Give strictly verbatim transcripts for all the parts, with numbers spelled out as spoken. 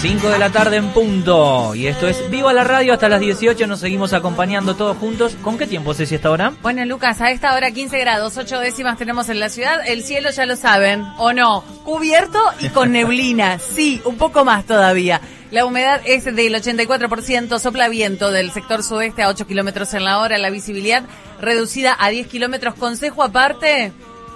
cinco de la tarde en punto. Y esto es Viva la Radio hasta las dieciocho. Nos seguimos acompañando todos juntos. ¿Con qué tiempo, Ceci, hasta ahora? Bueno, Lucas, a esta hora quince grados, ocho décimas tenemos en la ciudad. El cielo ya lo saben, ¿o no? Cubierto y con neblina. Sí, un poco más todavía. La humedad es del ochenta y cuatro por ciento, sopla viento del sector sudeste a ocho kilómetros en la hora. La visibilidad reducida a diez kilómetros. Consejo aparte,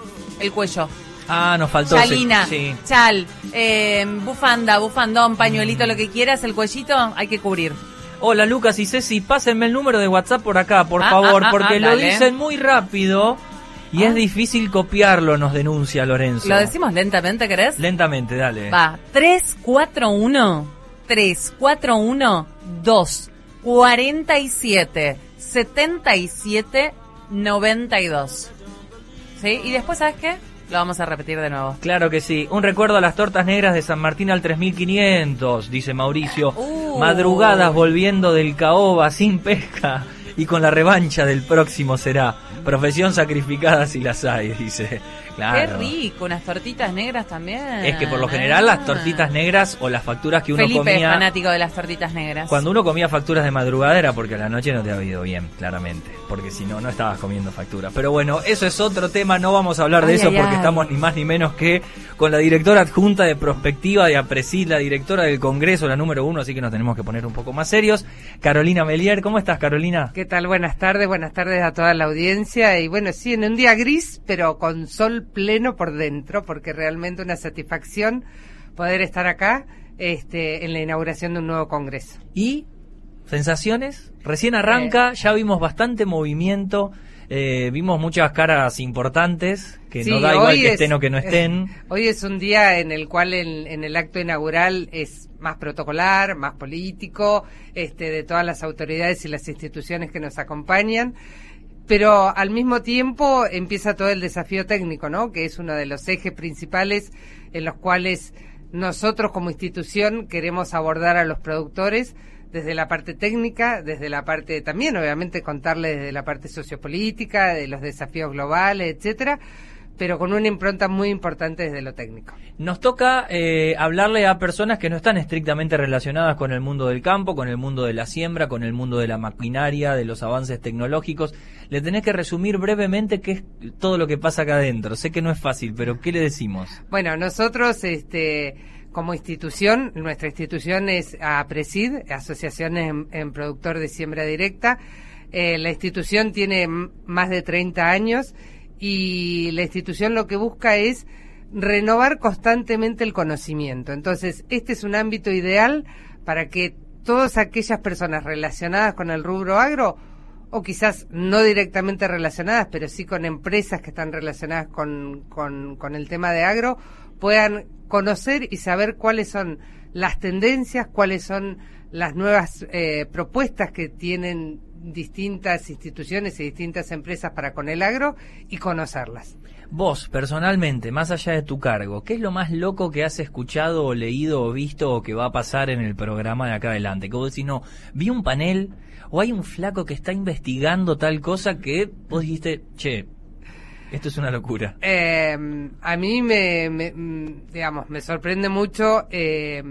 el cuello. Ah, nos faltó. Chalina, sí. chal, eh, bufanda, bufandón, pañuelito, lo que quieras, el cuellito hay que cubrir. Hola, Lucas y Ceci, pásenme el número de WhatsApp por acá, por ah, favor, ah, porque ah, lo dale. dicen muy rápido y ah. es difícil copiarlo, nos denuncia Lorenzo. ¿Lo decimos lentamente, querés? Lentamente, dale. Va, tres cuatro uno, tres cuatro uno, dos, cuarenta y siete, setenta y siete, noventa y dos. ¿Sí? Y después, ¿sabes qué? Lo vamos a repetir de nuevo. Claro que sí. Un recuerdo a las tortas negras de San Martín al tres mil quinientos, dice Mauricio. Uh. Madrugadas volviendo del caoba sin pesca y con la revancha del próximo será. Profesión sacrificada si las hay, dice. Claro. Qué rico, unas tortitas negras también. Es que por lo general las tortitas negras o las facturas que uno Felipe comía... Felipe es fanático de las tortitas negras. Cuando uno comía facturas de madrugada era porque a la noche no te había ido bien, claramente. Porque si no, no estabas comiendo facturas. Pero bueno, eso es otro tema, no vamos a hablar de ay, eso ay, porque ay. estamos ni más ni menos que con la directora adjunta de Prospectiva de APRESID, la directora del Congreso, la número uno, así que nos tenemos que poner un poco más serios. Carolina Melier, ¿cómo estás, Carolina? ¿Qué tal? Buenas tardes, buenas tardes a toda la audiencia. Y bueno, sí, en un día gris, pero con sol pleno por dentro, porque realmente una satisfacción poder estar acá este, en la inauguración de un nuevo Congreso. ¿Y sensaciones? Recién arranca, eh. ya vimos bastante movimiento, eh, vimos muchas caras importantes, que sí, no da igual que es, estén o que no estén. Eh, hoy es un día en el cual en, en el acto inaugural es más protocolar, más político, este, de todas las autoridades y las instituciones que nos acompañan. Pero al mismo tiempo empieza todo el desafío técnico, ¿no? Que es uno de los ejes principales en los cuales nosotros como institución queremos abordar a los productores desde la parte técnica, desde la parte también, obviamente, contarles desde la parte sociopolítica, de los desafíos globales, etcétera, pero con una impronta muy importante desde lo técnico. Nos toca eh, hablarle a personas que no están estrictamente relacionadas con el mundo del campo, con el mundo de la siembra, con el mundo de la maquinaria, de los avances tecnológicos. Le tenés que resumir brevemente qué es todo lo que pasa acá adentro. Sé que no es fácil, pero ¿qué le decimos? Bueno, nosotros, este, como institución, nuestra institución es APRESID, Asociaciones en, en Productor de Siembra Directa. Eh, la institución tiene m- más de treinta años y la institución lo que busca es renovar constantemente el conocimiento. Entonces, este es un ámbito ideal para que todas aquellas personas relacionadas con el rubro agro, o quizás no directamente relacionadas, pero sí con empresas que están relacionadas con, con, con el tema de agro, puedan conocer y saber cuáles son las tendencias, cuáles son las nuevas eh, propuestas que tienen distintas instituciones y distintas empresas para con el agro y conocerlas. Vos, personalmente, más allá de tu cargo, ¿qué es lo más loco que has escuchado o leído o visto o que va a pasar en el programa de acá adelante? Que vos decís, no, vi un panel o hay un flaco que está investigando tal cosa que vos dijiste, che, esto es una locura. Eh, a mí me, me, digamos, me sorprende mucho, eh,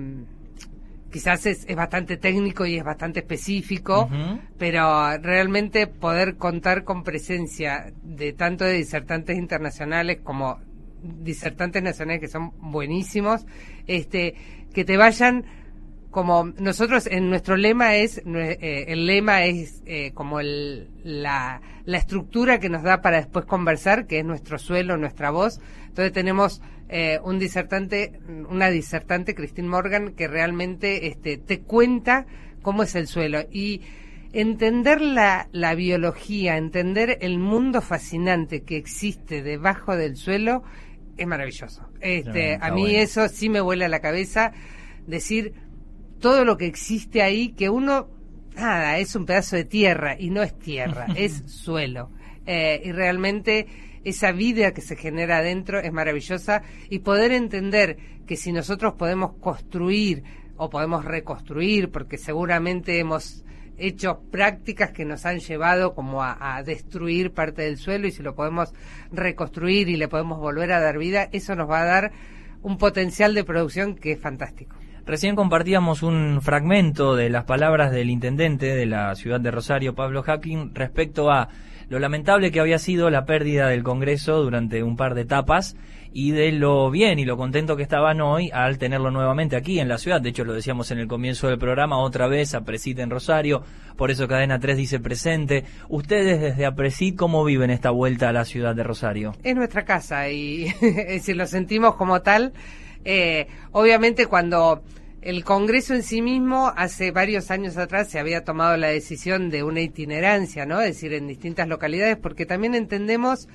quizás es, es bastante técnico y es bastante específico, uh-huh. pero realmente poder contar con presencia de tanto de disertantes internacionales como disertantes nacionales que son buenísimos, este, que te vayan como nosotros en nuestro lema es eh, el lema es eh, como el, la, la estructura que nos da para después conversar, que es nuestro suelo, nuestra voz. Entonces tenemos eh, un disertante, una disertante, Christine Morgan, que realmente este, te cuenta cómo es el suelo y entender la, la biología, entender el mundo fascinante que existe debajo del suelo es maravilloso. Este, no, a mí bueno. Eso sí me vuela la cabeza, decir todo lo que existe ahí, que uno, nada, es un pedazo de tierra, y no es tierra, es suelo. Eh, y realmente esa vida que se genera adentro es maravillosa, y poder entender que si nosotros podemos construir, o podemos reconstruir, porque seguramente hemos hecho prácticas que nos han llevado como a, a destruir parte del suelo, y si lo podemos reconstruir y le podemos volver a dar vida, eso nos va a dar un potencial de producción que es fantástico. Recién compartíamos un fragmento de las palabras del intendente de la ciudad de Rosario, Pablo Hacking, respecto a lo lamentable que había sido la pérdida del Congreso durante un par de etapas y de lo bien y lo contento que estaban hoy al tenerlo nuevamente aquí en la ciudad. De hecho, lo decíamos en el comienzo del programa, otra vez APRESID en Rosario, por eso Cadena tres dice presente. Ustedes desde APRESID, ¿cómo viven esta vuelta a la ciudad de Rosario? Es nuestra casa y es decir, lo sentimos como tal. Eh, obviamente cuando el Congreso en sí mismo, hace varios años atrás, se había tomado la decisión de una itinerancia, ¿no? Es decir, en distintas localidades, porque también entendemos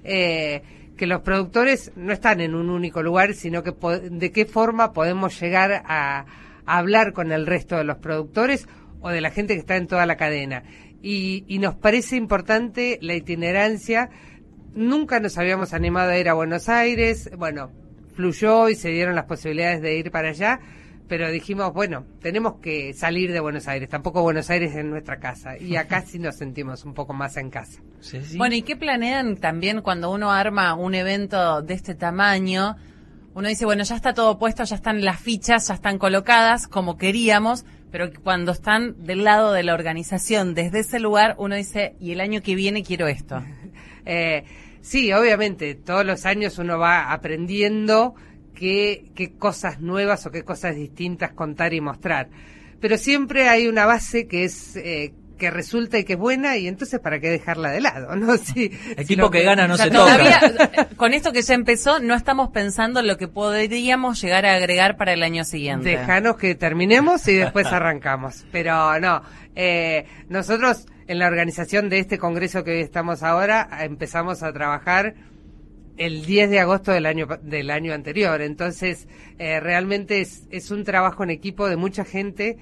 eh, que los productores no están en un único lugar, sino que po- de qué forma podemos llegar a, a hablar con el resto de los productores o de la gente que está en toda la cadena. Y, y nos parece importante la itinerancia. Nunca nos habíamos animado a ir a Buenos Aires, bueno, fluyó y se dieron las posibilidades de ir para allá, pero dijimos, bueno, tenemos que salir de Buenos Aires, tampoco Buenos Aires es nuestra casa, y acá sí nos sentimos un poco más en casa. Sí, sí. Bueno, ¿y qué planean también cuando uno arma un evento de este tamaño? Uno dice, bueno, ya está todo puesto, ya están las fichas, ya están colocadas como queríamos, pero cuando están del lado de la organización, desde ese lugar, uno dice, y el año que viene quiero esto. eh, sí, obviamente, todos los años uno va aprendiendo qué, qué cosas nuevas o qué cosas distintas contar y mostrar. Pero siempre hay una base que es eh, que resulta y que es buena, y entonces ¿para qué dejarla de lado? ¿No? Si, Equipo si lo que gana no O sea, se todavía, toca. con esto que ya empezó, no estamos pensando en lo que podríamos llegar a agregar para el año siguiente. Dejanos que terminemos y después arrancamos. Pero no, eh, nosotros en la organización de este congreso que hoy estamos ahora, empezamos a trabajar el diez de agosto del año del año anterior. Entonces, eh, realmente es, es un trabajo en equipo de mucha gente.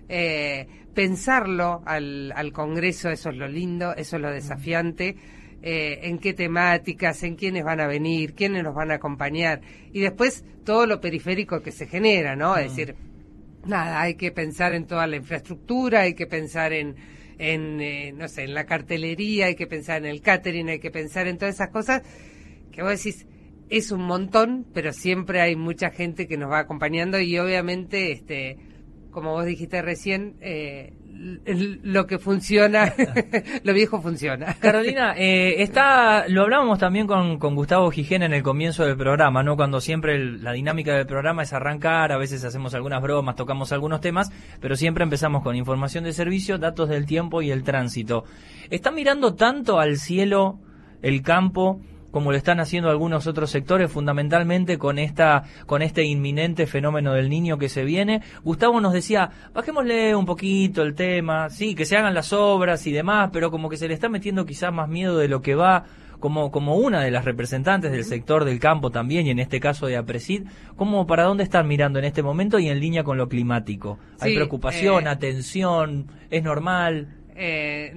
Eh, pensarlo al, al congreso, eso es lo lindo, eso es lo desafiante. Eh, en qué temáticas, en quiénes van a venir, quiénes nos van a acompañar, y después todo lo periférico que se genera, ¿no? Es decir, nada, hay que pensar en toda la infraestructura, hay que pensar en, en eh, no sé, en la cartelería, hay que pensar en el catering, hay que pensar en todas esas cosas que vos decís, es un montón, pero siempre hay mucha gente que nos va acompañando, y obviamente, este, como vos dijiste recién, eh, lo que funciona, lo viejo funciona. Carolina, eh, está, lo hablábamos también con, con Gustavo Gijena en el comienzo del programa, ¿no? Cuando siempre el, la dinámica del programa es arrancar, a veces hacemos algunas bromas, tocamos algunos temas, pero siempre empezamos con información de servicio, datos del tiempo y el tránsito. ¿Está mirando tanto al cielo el campo como lo están haciendo algunos otros sectores, fundamentalmente con esta con este inminente fenómeno del Niño que se viene? Gustavo nos decía, bajémosle un poquito el tema, sí, que se hagan las obras y demás, pero como que se le está metiendo quizás más miedo de lo que va, como como una de las representantes del sector del campo también, y en este caso de APRESID, ¿cómo, para dónde están mirando en este momento y en línea con lo climático? ¿Hay Sí, preocupación, eh, atención, es normal? Eh,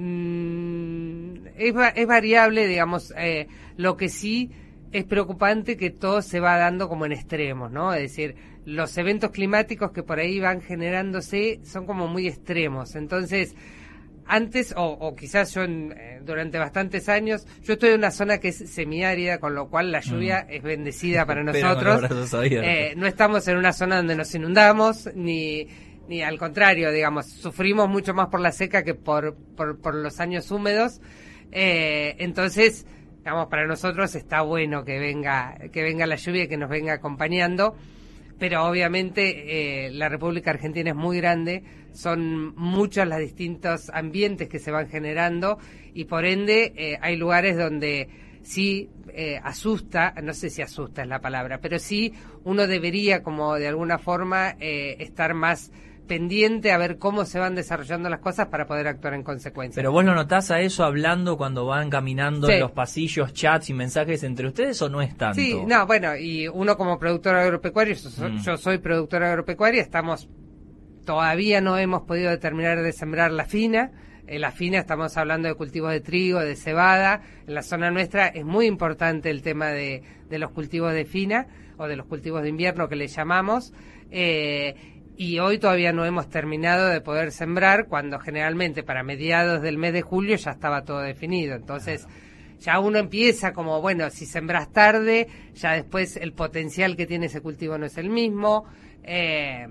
mm, es, va- es variable, digamos, eh, lo que sí es preocupante que todo se va dando como en extremos, ¿no? Es decir, los eventos climáticos que por ahí van generándose son como muy extremos. Entonces, antes, o, o quizás yo en, eh, durante bastantes años, yo estoy en una zona que es semiárida, con lo cual la lluvia Mm. es bendecida para Pero con nosotros. los brazos abiertos. Eh, no estamos en una zona donde nos inundamos, ni ni al contrario, digamos, sufrimos mucho más por la seca que por, por, por los años húmedos. Eh, entonces, digamos, para nosotros está bueno que venga, que venga la lluvia y que nos venga acompañando, pero obviamente eh, la República Argentina es muy grande, son muchos los distintos ambientes que se van generando, y por ende eh, hay lugares donde sí eh, asusta, no sé si asusta es la palabra, pero sí uno debería como de alguna forma eh, estar más pendiente a ver cómo se van desarrollando las cosas para poder actuar en consecuencia. ¿Pero vos lo notás a eso hablando cuando van caminando Sí. en los pasillos, chats y mensajes entre ustedes, o no es tanto? Sí, no, bueno, y uno como productor agropecuario, yo, so- Mm. yo soy productor agropecuaria, estamos, todavía no hemos podido terminar de sembrar la fina. En la fina estamos hablando de cultivos de trigo, de cebada. En la zona nuestra es muy importante el tema de, de los cultivos de fina, o de los cultivos de invierno que le llamamos. Eh, y hoy todavía no hemos terminado de poder sembrar, cuando generalmente para mediados del mes de julio ya estaba todo definido. Entonces, ya uno empieza como, bueno, si sembras tarde, ya después el potencial que tiene ese cultivo no es el mismo. Eh,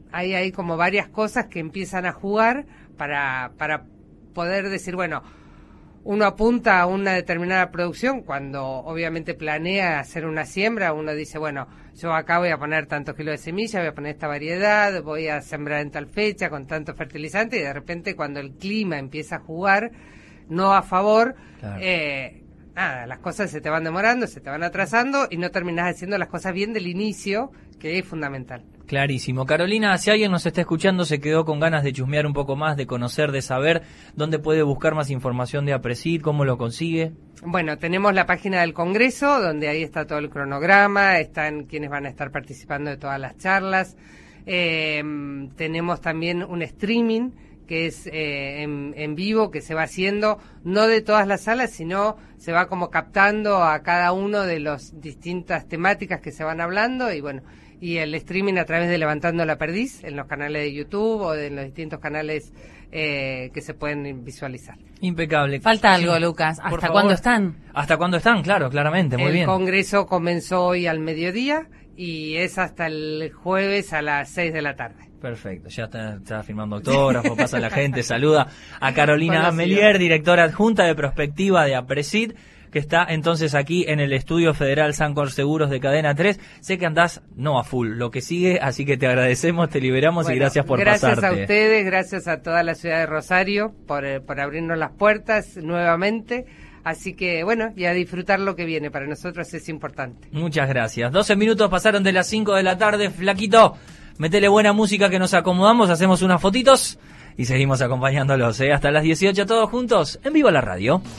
hay ahí como varias cosas que empiezan a jugar para, para poder decir, bueno, uno apunta a una determinada producción cuando obviamente planea hacer una siembra, uno dice, bueno, yo acá voy a poner tantos kilos de semilla, voy a poner esta variedad, voy a sembrar en tal fecha con tanto fertilizante, y de repente cuando el clima empieza a jugar no a favor, claro. eh, nada, las cosas se te van demorando, se te van atrasando y no terminás haciendo las cosas bien del inicio, que es fundamental. Clarísimo. Carolina, si alguien nos está escuchando, se quedó con ganas de chusmear un poco más, de conocer, de saber dónde puede buscar más información de APRESID, cómo lo consigue. Bueno, tenemos la página del Congreso, donde ahí está todo el cronograma, están quienes van a estar participando de todas las charlas. Eh, tenemos también un streaming que es eh, en, en vivo, que se va haciendo, no de todas las salas, sino se va como captando a cada uno de las distintas temáticas que se van hablando, y bueno, y el streaming a través de Levantando la Perdiz, en los canales de YouTube o en los distintos canales eh, que se pueden visualizar. Impecable. Falta algo, sí. Lucas. ¿Hasta cuándo están? ¿Hasta cuándo están? Claro, claramente, muy el bien. El Congreso comenzó hoy al mediodía y es hasta el jueves a las seis de la tarde. Perfecto, ya está, está firmando autógrafo, pasa la gente, saluda a Carolina Amelier, directora adjunta de prospectiva de APRESID, que está entonces aquí en el Estudio Federal Sancor Seguros de Cadena tres. Sé que andás no a full, lo que sigue, así que te agradecemos, te liberamos bueno, y gracias por gracias pasarte. Gracias a ustedes, gracias a toda la ciudad de Rosario por, eh, por abrirnos las puertas nuevamente. Así que, bueno, y a disfrutar lo que viene, para nosotros es importante. Muchas gracias. doce minutos pasaron de las cinco de la tarde, flaquito. Metele buena música que nos acomodamos, hacemos unas fotitos y seguimos acompañándolos, ¿eh? Hasta las dieciocho todos juntos, en Viva la Radio.